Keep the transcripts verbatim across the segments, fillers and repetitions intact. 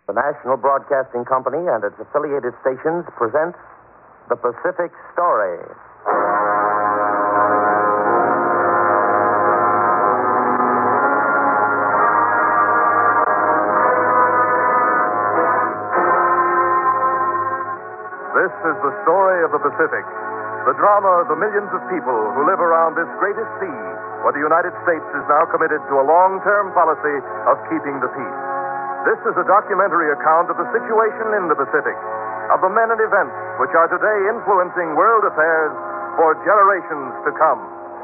The National Broadcasting Company and its affiliated stations present The Pacific Story. This is the story of the Pacific, the drama of the millions of people who live around this greatest sea, where the United States is now committed to a long-term policy of keeping the peace. This is a documentary account of the situation in the Pacific, of the men and events which are today influencing world affairs for generations to come.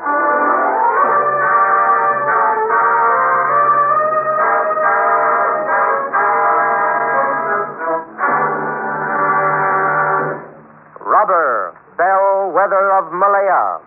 Rubber, bellwether of Malaya.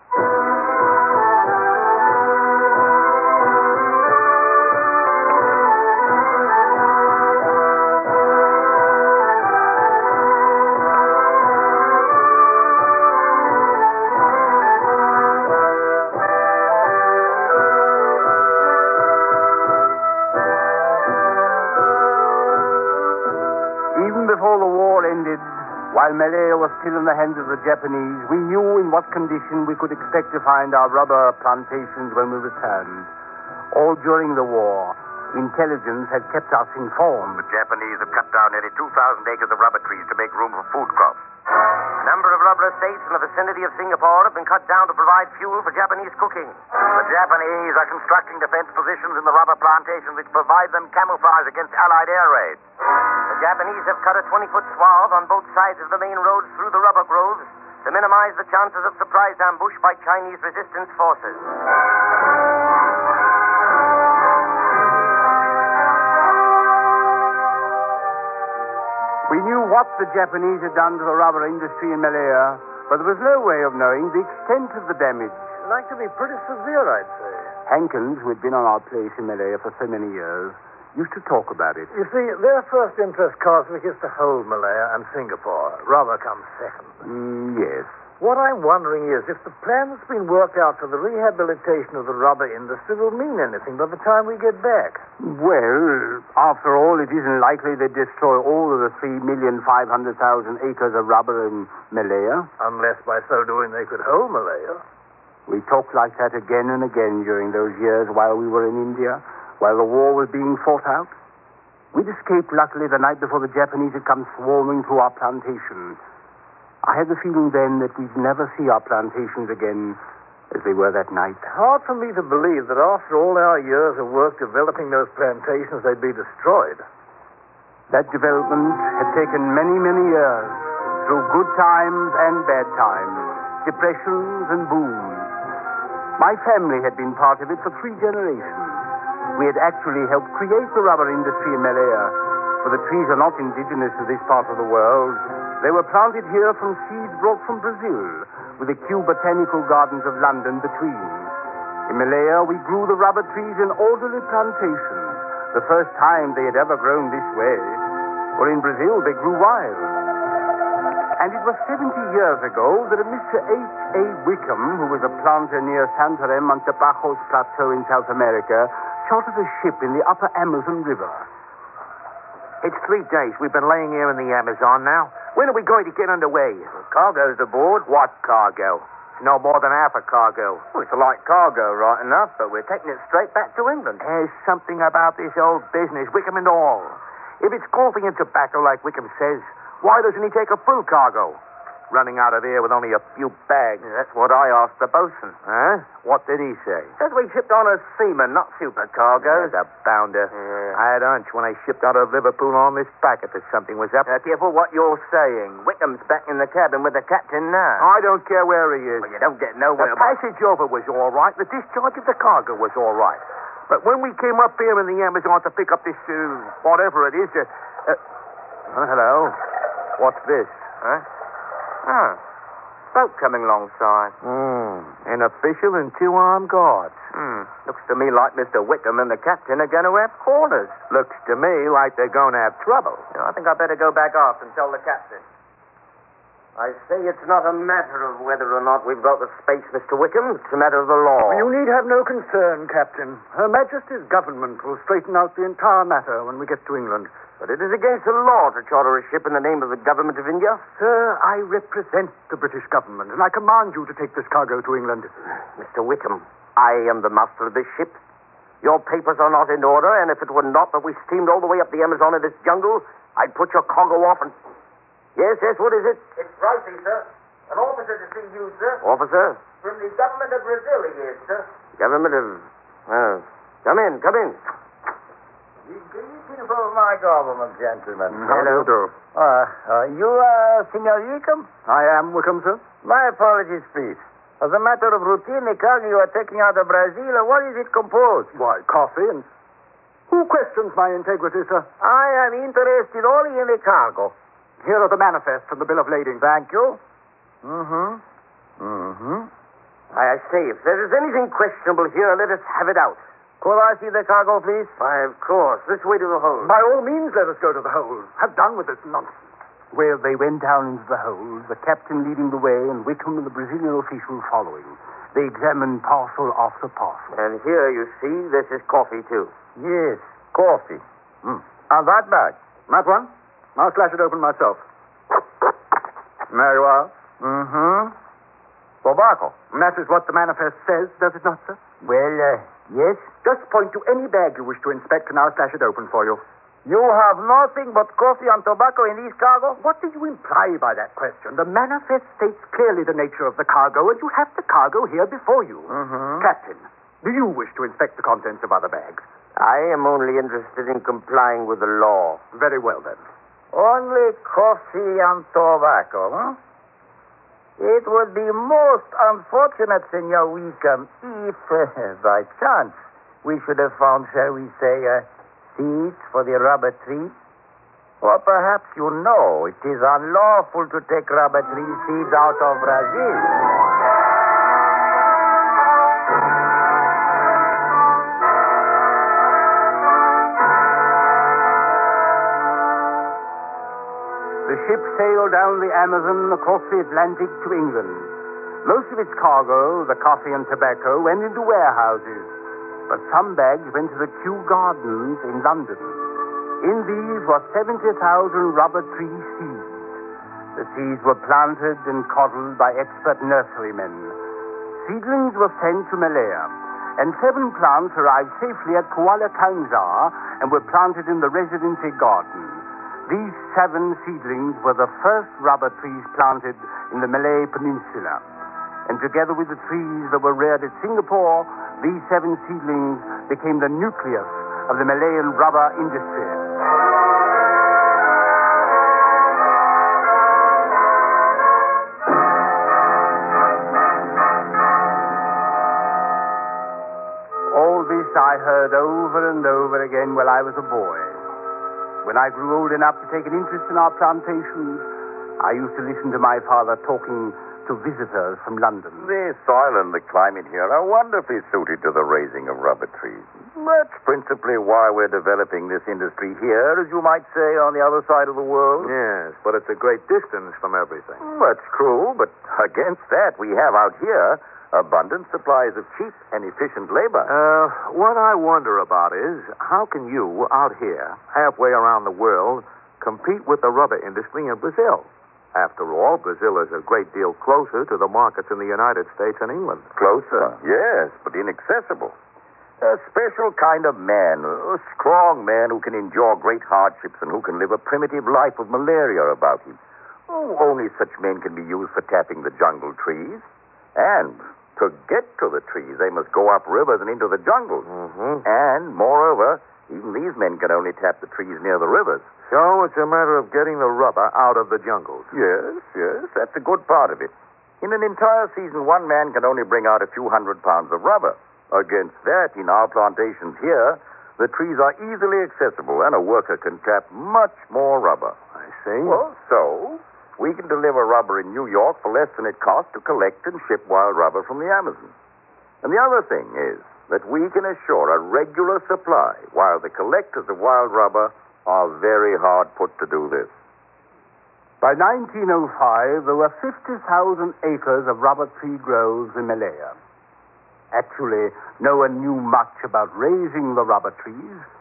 Even before the war ended, while Malaya was still in the hands of the Japanese, we knew in what condition we could expect to find our rubber plantations when we returned. All during the war, intelligence had kept us informed. The Japanese have cut down nearly two thousand acres of rubber trees to make room for food crops. A number of rubber estates in the vicinity of Singapore have been cut down to provide fuel for Japanese cooking. The Japanese are constructing defense positions in the rubber plantations which provide them camouflage against Allied air raids. The Japanese have cut a twenty-foot swath on both sides of the main roads through the rubber groves to minimize the chances of surprise ambush by Chinese resistance forces. We knew what the Japanese had done to the rubber industry in Malaya, but there was no way of knowing the extent of the damage. Like to be pretty severe, I'd say. Hankins, who had been on our place in Malaya for so many years, used to talk about it. You see, their first interest, Cosmic, is to hold Malaya and Singapore. Rubber comes second. Mm, yes. What I'm wondering is if the plan that's been worked out for the rehabilitation of the rubber industry will mean anything by the time we get back. Well, after all, it isn't likely they'd destroy all of the three million five hundred thousand acres of rubber in Malaya. Unless by so doing they could hold Malaya. We talked like that again and again during those years while we were in India, while the war was being fought out. We'd escaped, luckily, the night before the Japanese had come swarming through our plantation. I had the feeling then that we'd never see our plantations again as they were that night. Hard for me to believe that after all our years of work developing those plantations, they'd be destroyed. That development had taken many, many years, through good times and bad times, depressions and booms. My family had been part of it for three generations. We had actually helped create the rubber industry in Malaya, for the trees are not indigenous to this part of the world. They were planted here from seeds brought from Brazil, with the Kew Botanical Gardens of London between. In Malaya, we grew the rubber trees in orderly plantations, the first time they had ever grown this way. For in Brazil, they grew wild. And it was seventy years ago that a Mister H A Wickham, who was a planter near Santarém on Tapajos Plateau in South America, chartered a ship in the upper Amazon River. It's three days we've been laying here in the Amazon now. When are we going to get underway? Cargo's aboard. What cargo? It's no more than half a cargo. Well, it's a light cargo, right enough, but we're taking it straight back to England. There's something about this old business, Wickham and all. If it's coffee and tobacco like Wickham says, why doesn't he take a full cargo? Running out of here with only a few bags. Yeah, that's what I asked the bosun. Huh? What did he say? Says we shipped on as seamen, not supercargoes. Yeah, the bounder. Yeah. I had a hunch when I shipped out of Liverpool on this packet that something was up. Now, careful what you're saying. Wickham's back in the cabin with the captain now. I don't care where he is. Well, you don't get nowhere. The passage over was all right. The discharge of the cargo was all right. But when we came up here in the Amazon to pick up this, uh, whatever it is, uh, uh, oh, hello. What's this? Huh? Ah, boat coming alongside. Hmm. An official and two armed guards. Hmm. Looks to me like Mister Wickham and the captain are going to have quarters. Looks to me like they're going to have trouble. You know, I think I better go back aft and tell the captain. I say it's not a matter of whether or not we've got the space, Mister Wickham. It's a matter of the law. You need have no concern, Captain. Her Majesty's government will straighten out the entire matter when we get to England. But it is against the law to charter a ship in the name of the government of India. Sir, I represent the British government, and I command you to take this cargo to England. Mister Wickham, I am the master of this ship. Your papers are not in order, and if it were not that we steamed all the way up the Amazon in this jungle, I'd put your cargo off and... Yes, yes, what is it? It's Rousey, sir. An officer to see you, sir. Officer? From the government of Brazil, he is, sir. Government of... Uh, come in, come in. Greeting for my government, gentlemen. How do you do? Uh, uh, you, uh, Senor Wickham? I am Wickham, sir. My apologies, please. As a matter of routine, the cargo you are taking out of Brazil, what is it composed? Why, coffee and... Who questions my integrity, sir? I am interested only in the cargo. Here are the manifest and the bill of lading. Thank you. Mm-hmm. Mm-hmm. I say, if there is anything questionable here, let us have it out. Could I see the cargo, please? Why, of course. This way to the hold. By all means, let us go to the hold. Have done with this nonsense. Well, they went down into the hold, the captain leading the way, and Wickham and the Brazilian official following. They examined parcel after parcel. And here, you see, this is coffee, too. Yes, coffee. Mm. And that bag? That one? I'll slash it open myself. There you are. Mm-hmm. Tobacco. And that is what the manifest says, does it not, sir? Well, uh, yes. Just point to any bag you wish to inspect, and I'll slash it open for you. You have nothing but coffee and tobacco in these cargo? What do you imply by that question? The manifest states clearly the nature of the cargo, and you have the cargo here before you. Mm-hmm. Captain, do you wish to inspect the contents of other bags? I am only interested in complying with the law. Very well, then. Only coffee and tobacco, huh? It would be most unfortunate, Senor Wickham, if, uh, by chance, we should have found, shall we say, uh, seeds for the rubber tree. Or perhaps you know it is unlawful to take rubber tree seeds out of Brazil. The ship sailed down the Amazon across the Atlantic to England. Most of its cargo, the coffee and tobacco, went into warehouses, but some bags went to the Kew Gardens in London. In these were seventy thousand rubber tree seeds. The seeds were planted and coddled by expert nurserymen. Seedlings were sent to Malaya, and seven plants arrived safely at Kuala Kangsar and were planted in the residency garden. These seven seedlings were the first rubber trees planted in the Malay Peninsula. And together with the trees that were reared at Singapore, these seven seedlings became the nucleus of the Malayan rubber industry. All this I heard over and over again while I was a boy. When I grew old enough to take an interest in our plantations, I used to listen to my father talking to visitors from London. The soil and the climate here are wonderfully suited to the raising of rubber trees. That's principally why we're developing this industry here, as you might say, on the other side of the world. Yes, but it's a great distance from everything. That's true, but against that, we have out here abundant supplies of cheap and efficient labor. Uh, what I wonder about is, how can you, out here, halfway around the world, compete with the rubber industry in Brazil? After all, Brazil is a great deal closer to the markets in the United States and England. Closer, yes, but inaccessible. A special kind of man, a strong man who can endure great hardships and who can live a primitive life with malaria about him. Oh, only such men can be used for tapping the jungle trees. And to get to the trees, they must go up rivers and into the jungles. Mm-hmm. And, moreover, even these men can only tap the trees near the rivers. So it's a matter of getting the rubber out of the jungles. Yes, yes, that's a good part of it. In an entire season, one man can only bring out a few hundred pounds of rubber. Against that, in our plantations here, the trees are easily accessible, and a worker can tap much more rubber. I see. Well, so we can deliver rubber in New York for less than it costs to collect and ship wild rubber from the Amazon. And the other thing is that we can assure a regular supply, while the collectors of wild rubber are very hard put to do this. By nineteen oh five, there were fifty thousand acres of rubber tree groves in Malaya. Actually, no one knew much about raising the rubber trees.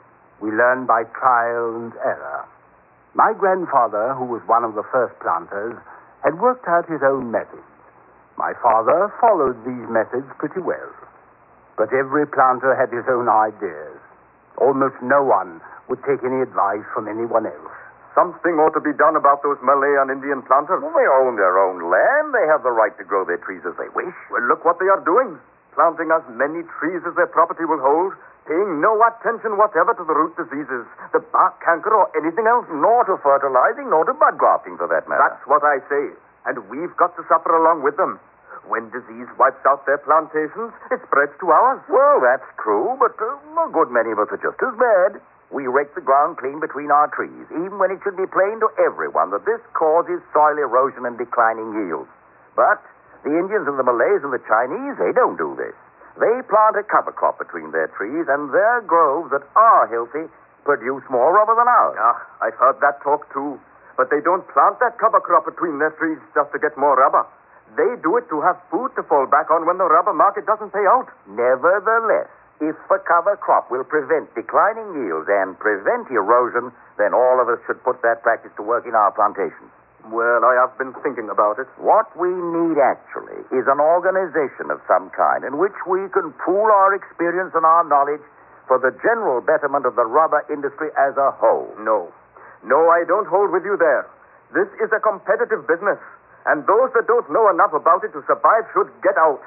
We learn by trial and error. My grandfather, who was one of the first planters, had worked out his own methods. My father followed these methods pretty well. But every planter had his own ideas. Almost no one would take any advice from anyone else. Something ought to be done about those Malay and Indian planters. Well, they own their own land. They have the right to grow their trees as they wish. Well, look what they are doing. Planting as many trees as their property will hold, paying no attention whatever to the root diseases, the bark canker, or anything else. Nor to fertilizing, nor to bud grafting, for that matter. That's what I say. And we've got to suffer along with them. When disease wipes out their plantations, it spreads to ours. Well, that's true, but uh, a good many of us are just as bad. We rake the ground clean between our trees, even when it should be plain to everyone that this causes soil erosion and declining yields. But the Indians and the Malays and the Chinese, they don't do this. They plant a cover crop between their trees, and their groves that are healthy produce more rubber than ours. Yeah, I've heard that talk too. But they don't plant that cover crop between their trees just to get more rubber. They do it to have food to fall back on when the rubber market doesn't pay out. Nevertheless, if a cover crop will prevent declining yields and prevent erosion, then all of us should put that practice to work in our plantations. Well, I have been thinking about it. What we need actually is an organization of some kind in which we can pool our experience and our knowledge for the general betterment of the rubber industry as a whole. No. No, I don't hold with you there. This is a competitive business, and those that don't know enough about it to survive should get out.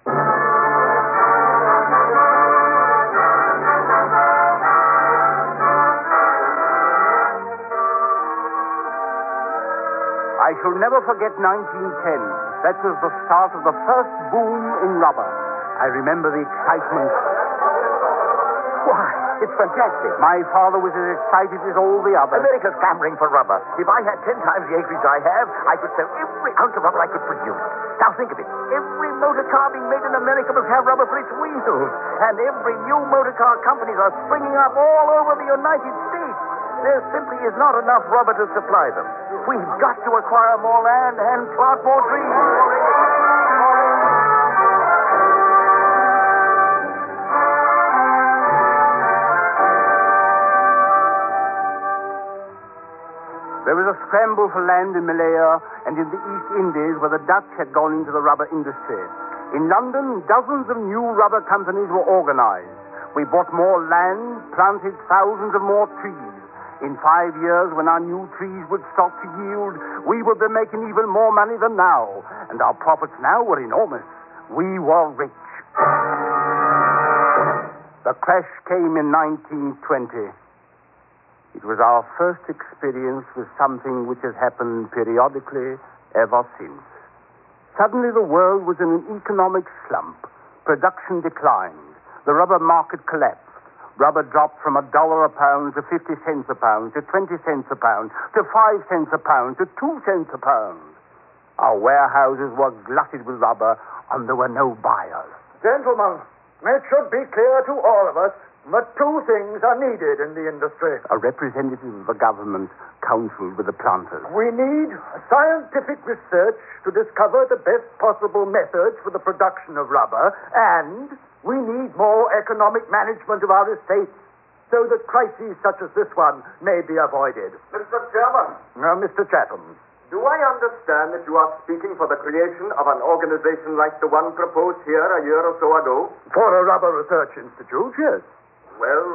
I shall never forget nineteen ten. That was the start of the first boom in rubber. I remember the excitement. Why, it's fantastic. My father was as excited as all the others. America's clamoring for rubber. If I had ten times the acreage I have, I could sell every ounce of rubber I could produce. Now think of it. Every motor car being made in America must have rubber for its wheels. And every new motor car companies are springing up all over the United States. There simply is not enough rubber to supply them. We've got to acquire more land and plant more trees. There was a scramble for land in Malaya and in the East Indies where the Dutch had gone into the rubber industry. In London, dozens of new rubber companies were organized. We bought more land, planted thousands of more trees. In five years, when our new trees would start to yield, we would be making even more money than now. And our profits now were enormous. We were rich. The crash came in nineteen twenty. It was our first experience with something which has happened periodically ever since. Suddenly the world was in an economic slump. Production declined. The rubber market collapsed. Rubber dropped from a dollar a pound to fifty cents a pound, to twenty cents a pound, to five cents a pound, to two cents a pound. Our warehouses were glutted with rubber, and there were no buyers. Gentlemen, it should be clear to all of us that two things are needed in the industry. A representative of the government counseled with the planters. We need scientific research to discover the best possible methods for the production of rubber, and we need more economic management of our estates so that crises such as this one may be avoided. Mister Chairman, Now, Mister Chatham. do I understand that you are speaking for the creation of an organization like the one proposed here a year or so ago? For a rubber research institute, yes. Well,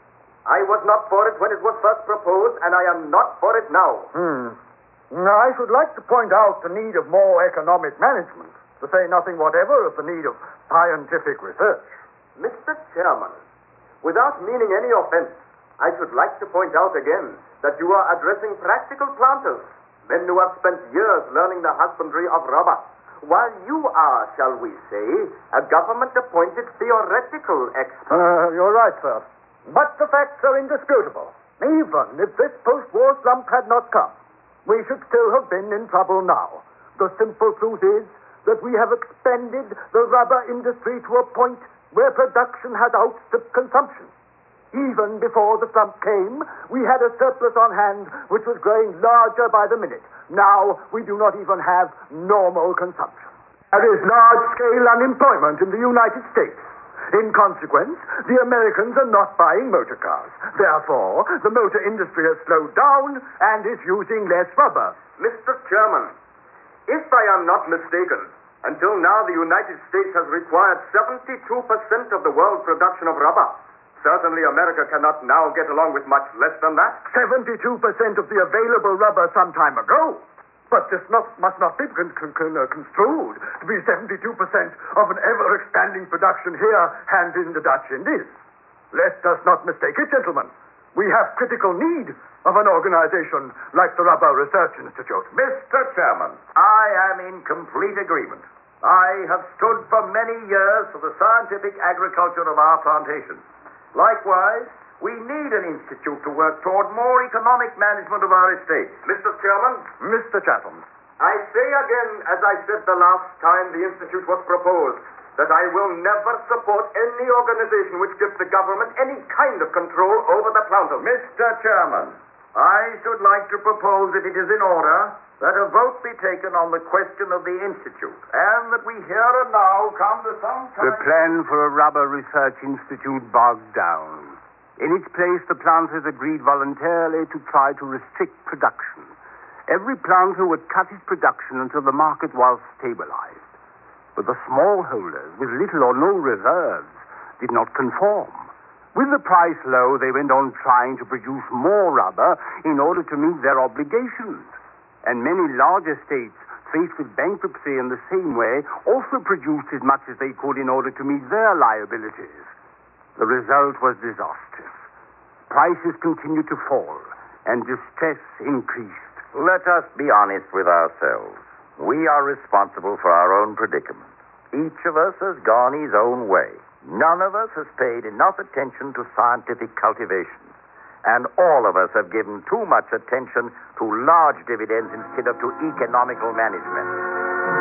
I was not for it when it was first proposed, and I am not for it now. Hmm. Now, I should like to point out the need of more economic management, to say nothing whatever of the need of scientific research. Mister Chairman, without meaning any offense, I should like to point out again that you are addressing practical planters, men who have spent years learning the husbandry of rubber, while you are, shall we say, a government-appointed theoretical expert. Uh, you're right, sir. But the facts are indisputable. Even if this post-war slump had not come, we should still have been in trouble now. The simple truth is that we have expanded the rubber industry to a point where production has outstripped consumption. Even before the slump came, we had a surplus on hand which was growing larger by the minute. Now we do not even have normal consumption. There is large-scale unemployment in the United States. In consequence, the Americans are not buying motor cars. Therefore, the motor industry has slowed down and is using less rubber. Mister Chairman, if I am not mistaken, until now the United States has required seventy-two percent of the world production of rubber. Certainly America cannot now get along with much less than that. seventy-two percent of the available rubber some time ago. But this not, must not be con- con- con- uh, construed to be seventy-two percent of an ever-expanding production here and in the Dutch Indies. Let us not mistake it, gentlemen. We have critical need of an organization like the Rubber Research Institute. Mister Chairman, I am in complete agreement. I have stood for many years for the scientific agriculture of our plantations. Likewise, we need an institute to work toward more economic management of our estates. Mister Chairman, Mister Chatham. I say again, as I said the last time the Institute was proposed, that I will never support any organization which gives the government any kind of control over the planters. Mister Chairman, I should like to propose, if it is in order, that a vote be taken on the question of the Institute, and that we here and now come to some kind... The plan for a Rubber Research Institute bogged down. In its place, the planters agreed voluntarily to try to restrict production. Every planter would cut his production until the market was stabilized. But the smallholders, with little or no reserves, did not conform. With the price low, they went on trying to produce more rubber in order to meet their obligations. And many large estates, faced with bankruptcy in the same way, also produced as much as they could in order to meet their liabilities. The result was disastrous. Prices continued to fall, and distress increased. Let us be honest with ourselves. We are responsible for our own predicament. Each of us has gone his own way. None of us has paid enough attention to scientific cultivation. And all of us have given too much attention to large dividends instead of to economical management.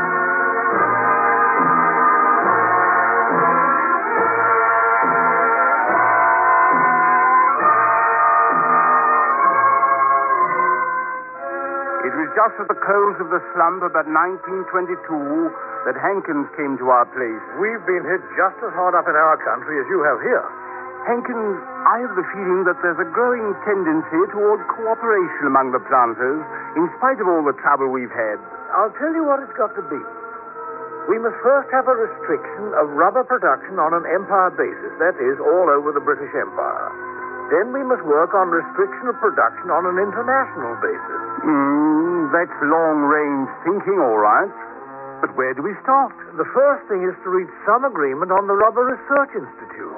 It was just at the close of the slump, about nineteen twenty-two, that Hankins came to our place. We've been hit just as hard up in our country as you have here. Hankins, I have the feeling that there's a growing tendency toward cooperation among the planters, in spite of all the trouble we've had. I'll tell you what it's got to be. We must first have a restriction of rubber production on an empire basis, that is, all over the British Empire. Then we must work on restriction of production on an international basis. Hmm, that's long-range thinking, all right. But where do we start? The first thing is to reach some agreement on the Rubber Research Institute.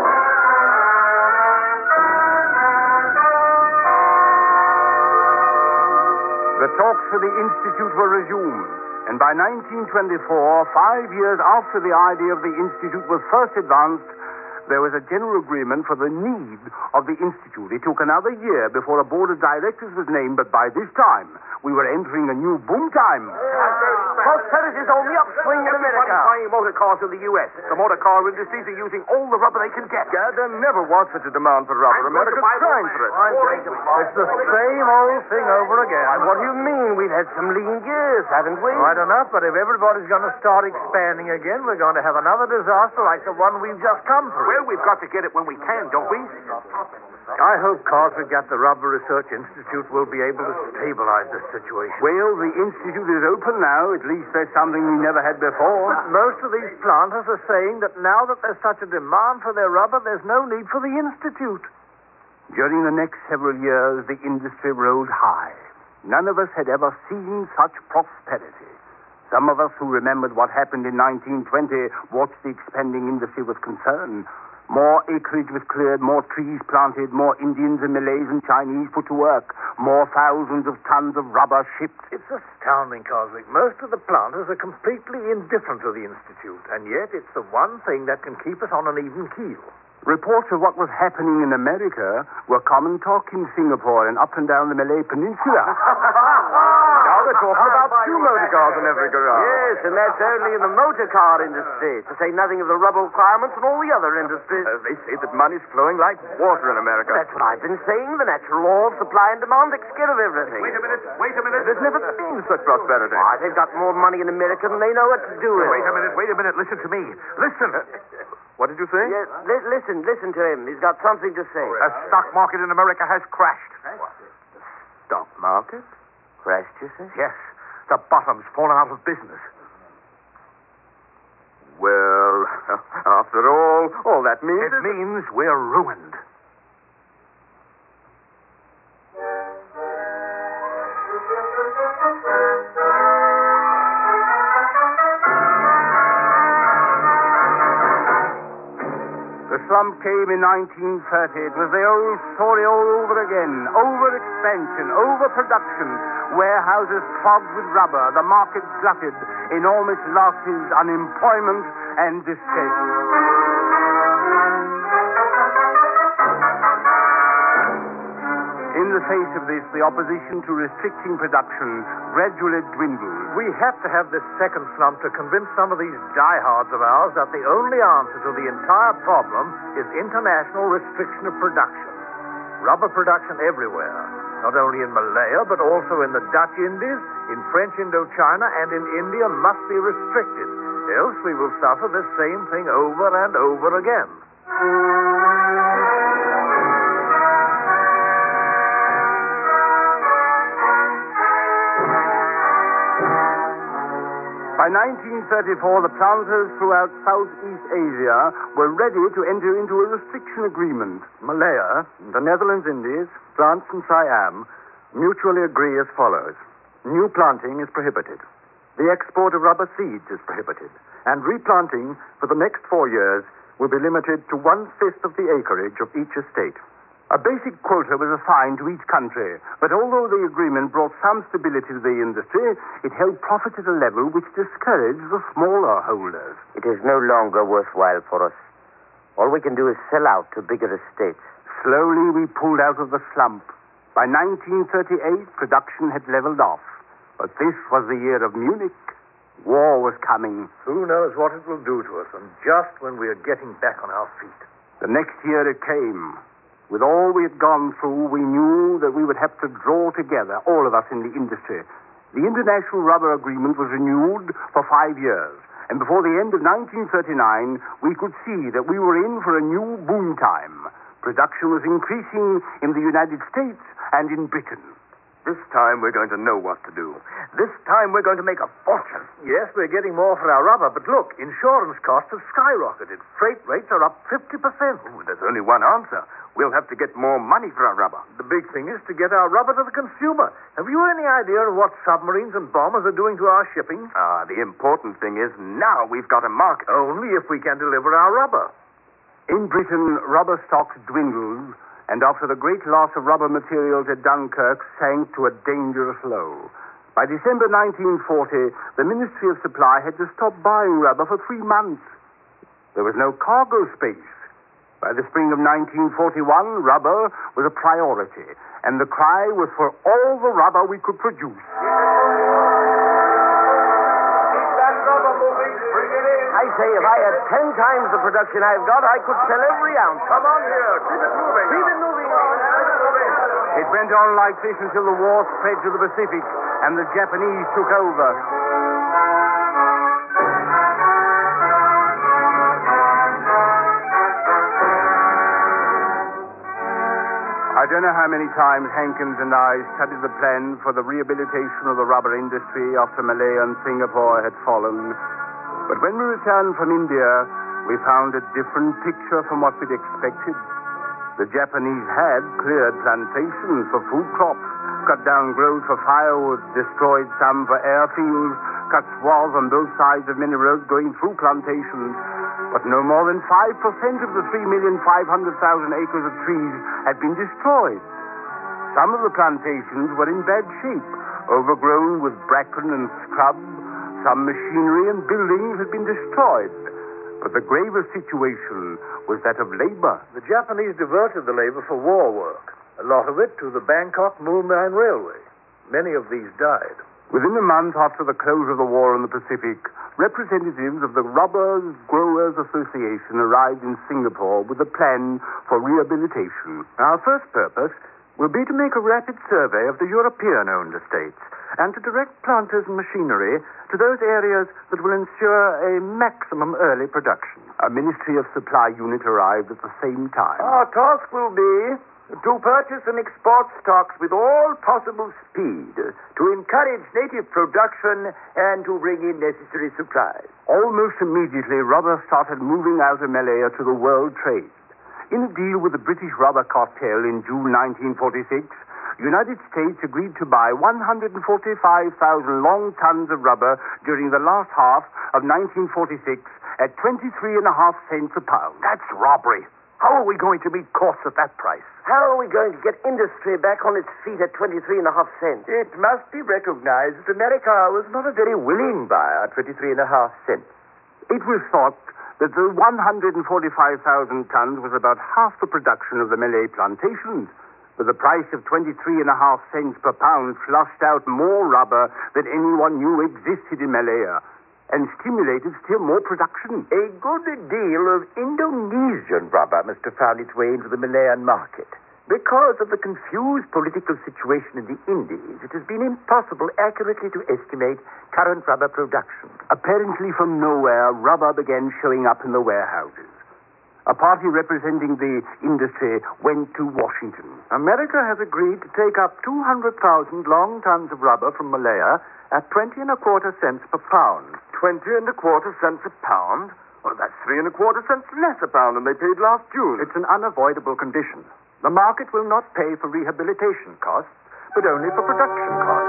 The talks for the Institute were resumed, and by nineteen twenty-four, five years after the idea of the Institute was first advanced, there was a general agreement for the need of the Institute. It took another year before a board of directors was named, but by this time, we were entering a new boom time. Prosperity is on the upswing in America. Everybody's buying motor cars in the U S. The motor car industries are using all the rubber they can get. Yeah, there never was such a demand for rubber. America's crying for it. It's the same old thing over again. What do you mean? We've had some lean years, haven't we? I don't know, but if everybody's going to start expanding again, we're going to have another disaster like the one we've just come through. Well, we've got to get it when we can, don't we? I hope, cause we get the Rubber Research Institute, will be able to stabilize this situation. Well, the Institute is open now. At least there's something we never had before. Most of these planters are saying that now that there's such a demand for their rubber, there's no need for the Institute. During the next several years, the industry rode high. None of us had ever seen such prosperity. Some of us who remembered what happened in nineteen twenty watched the expanding industry with concern. More acreage was cleared, more trees planted, more Indians and Malays and Chinese put to work, more thousands of tons of rubber shipped. It's astounding, Cosmic. Most of the planters are completely indifferent to the Institute, and yet it's the one thing that can keep us on an even keel. Reports of what was happening in America were common talk in Singapore and up and down the Malay Peninsula. Now they're talking about two motor cars in every garage. Yes, and that's only in the motor car industry, to say nothing of the rubber requirements and all the other industries. Uh, they say that money's flowing like water in America. That's what I've been saying. The natural law of supply and demand takes care of everything. Wait a minute, wait a minute. There's never been such prosperity. Why, they've got more money in America than they know what to do with. Wait a minute, wait a minute. Listen to me. Listen. What did you say? Yes, li- listen, listen to him. He's got something to say. The stock market in America has crashed. Stock market? Crashed, you say? Yes. The bottom's fallen out of business. Well, after all, all that means It is... means we're ruined. The slump came in nineteen thirty. It was the old story all over again. Overexpansion, overproduction, warehouses clogged with rubber, the market glutted, enormous losses, unemployment, and distress. In the face of this, the opposition to restricting production gradually dwindled. We have to have this second slump to convince some of these diehards of ours that the only answer to the entire problem is international restriction of production. Rubber production everywhere, not only in Malaya, but also in the Dutch Indies, in French Indochina, and in India must be restricted. Else we will suffer the same thing over and over again. By nineteen thirty-four, the planters throughout Southeast Asia were ready to enter into a restriction agreement. Malaya, the Netherlands Indies, France and Siam mutually agree as follows. New planting is prohibited. The export of rubber seeds is prohibited. And replanting for the next four years will be limited to one-fifth of the acreage of each estate. A basic quota was assigned to each country, but although the agreement brought some stability to the industry, it held profit at a level which discouraged the smaller holders. It is no longer worthwhile for us. All we can do is sell out to bigger estates. Slowly, we pulled out of the slump. By nineteen thirty-eight, production had leveled off. But this was the year of Munich. War was coming. Who knows what it will do to us, and just when we are getting back on our feet. The next year it came. With all we had gone through, we knew that we would have to draw together, all of us in the industry. The International Rubber Agreement was renewed for five years, and before the end of nineteen thirty-nine, we could see that we were in for a new boom time. Production was increasing in the United States and in Britain. This time we're going to know what to do. This time we're going to make a fortune. Yes, we're getting more for our rubber, but look, insurance costs have skyrocketed. Freight rates are up fifty percent. Ooh, there's only one answer. We'll have to get more money for our rubber. The big thing is to get our rubber to the consumer. Have you any idea of what submarines and bombers are doing to our shipping? Ah, the important thing is now we've got a market. Only if we can deliver our rubber. In Britain, rubber stocks dwindled, and after the great loss of rubber materials at Dunkirk sank to a dangerous low. By December nineteen forty, the Ministry of Supply had to stop buying rubber for three months. There was no cargo space. By the spring of nineteen forty-one, rubber was a priority, and the cry was for all the rubber we could produce. That rubber moving. Bring it in. I say, if I had ten times the production I've got, I could sell every ounce. Come on here. Keep it moving. Keep it moving. It went on like this until the war spread to the Pacific and the Japanese took over. I don't know how many times Hankins and I studied the plan for the rehabilitation of the rubber industry after Malaya and Singapore had fallen. But when we returned from India, we found a different picture from what we'd expected. The Japanese had cleared plantations for food crops, cut down growth for firewood, destroyed some for airfields, cut swaths on both sides of many roads going through plantations. But no more than five percent of the three million five hundred thousand acres of trees had been destroyed. Some of the plantations were in bad shape, overgrown with bracken and scrub. Some machinery and buildings had been destroyed. But the gravest situation was that of labor. The Japanese diverted the labor for war work. A lot of it to the Bangkok Moonline Railway. Many of these died. Within a month after the close of the war in the Pacific, representatives of the Rubber Growers Association arrived in Singapore with a plan for rehabilitation. Our first purpose will be to make a rapid survey of the European-owned estates and to direct planters and machinery to those areas that will ensure a maximum early production. A Ministry of Supply unit arrived at the same time. Our task will be to purchase and export stocks with all possible speed, to encourage native production, and to bring in necessary supplies. Almost immediately, rubber started moving out of Malaya to the world trade. In a deal with the British Rubber Cartel in June nineteen forty-six, the United States agreed to buy one hundred forty-five thousand long tons of rubber during the last half of nineteen forty-six at twenty-three and a half cents a pound. That's robbery. How are we going to meet costs at that price? How are we going to get industry back on its feet at twenty-three and a half cents? It must be recognized that America was not a very willing buyer at twenty-three and a half cents. It was thought that the one hundred forty-five thousand tons was about half the production of the Malay plantations, but the price of twenty-three and a half cents per pound flushed out more rubber than anyone knew existed in Malaya, and stimulated still more production. A good deal of Indonesian rubber must have found its way into the Malayan market. Because of the confused political situation in the Indies, it has been impossible accurately to estimate current rubber production. Apparently from nowhere, rubber began showing up in the warehouses. A party representing the industry went to Washington. America has agreed to take up two hundred thousand long tons of rubber from Malaya at twenty and a quarter cents per pound. Twenty and a quarter cents a pound? Well, that's three and a quarter cents less a pound than they paid last June. It's an unavoidable condition. The market will not pay for rehabilitation costs, but only for production costs.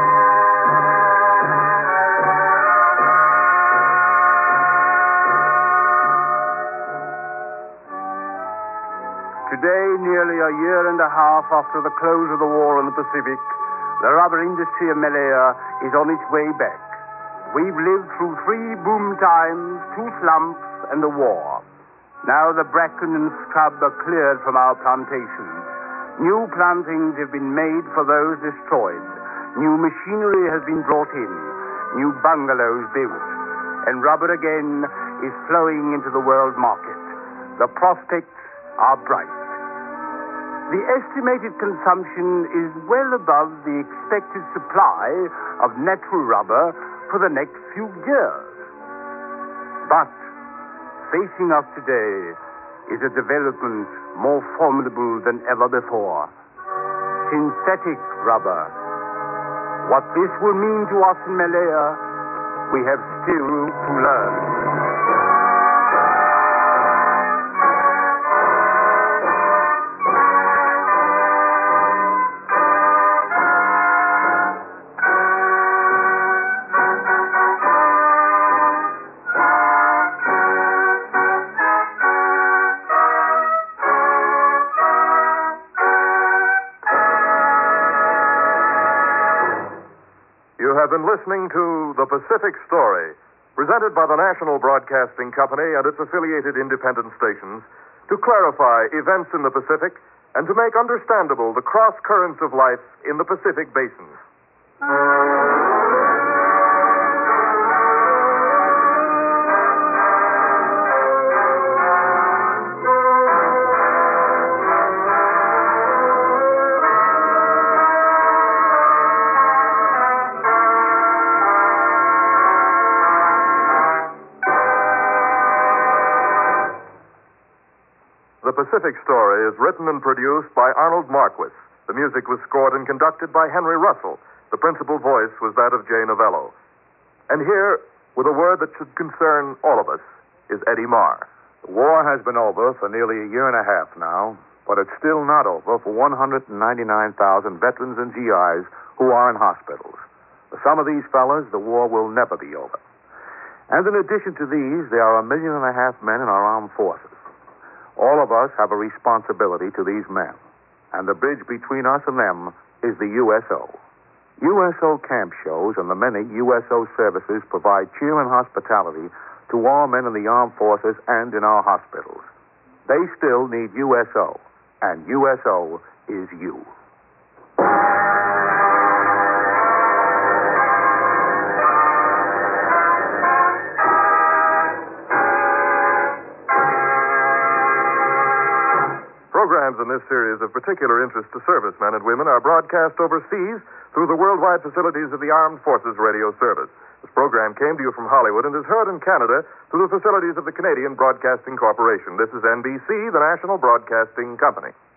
Today, nearly a year and a half after the close of the war in the Pacific, the rubber industry of Malaya is on its way back. We've lived through three boom times, two slumps, and the war. Now the bracken and scrub are cleared from our plantations. New plantings have been made for those destroyed. New machinery has been brought in. New bungalows built. And rubber again is flowing into the world market. The prospects are bright. The estimated consumption is well above the expected supply of natural rubber for the next few years. But facing us today is a development more formidable than ever before. Synthetic rubber. What this will mean to us in Malaya, we have still to learn. You have been listening to The Pacific Story, presented by the National Broadcasting Company and its affiliated independent stations, to clarify events in the Pacific and to make understandable the cross currents of life in the Pacific Basin. The Pacific Story is written and produced by Arnold Marquis. The music was scored and conducted by Henry Russell. The principal voice was that of Jay Novello. And here, with a word that should concern all of us, is Eddie Marr. The war has been over for nearly a year and a half now, but it's still not over for one hundred ninety-nine thousand veterans and G Is who are in hospitals. For some of these fellas, the war will never be over. And in addition to these, there are a million and a half men in our armed forces. All of us have a responsibility to these men, and the bridge between us and them is the U S O. U S O camp shows and the many U S O services provide cheer and hospitality to all men in the armed forces and in our hospitals. They still need U S O, and U S O is you. Programs in this series of particular interest to servicemen and women are broadcast overseas through the worldwide facilities of the Armed Forces Radio Service. This program came to you from Hollywood and is heard in Canada through the facilities of the Canadian Broadcasting Corporation. This is N B C, the national broadcasting company.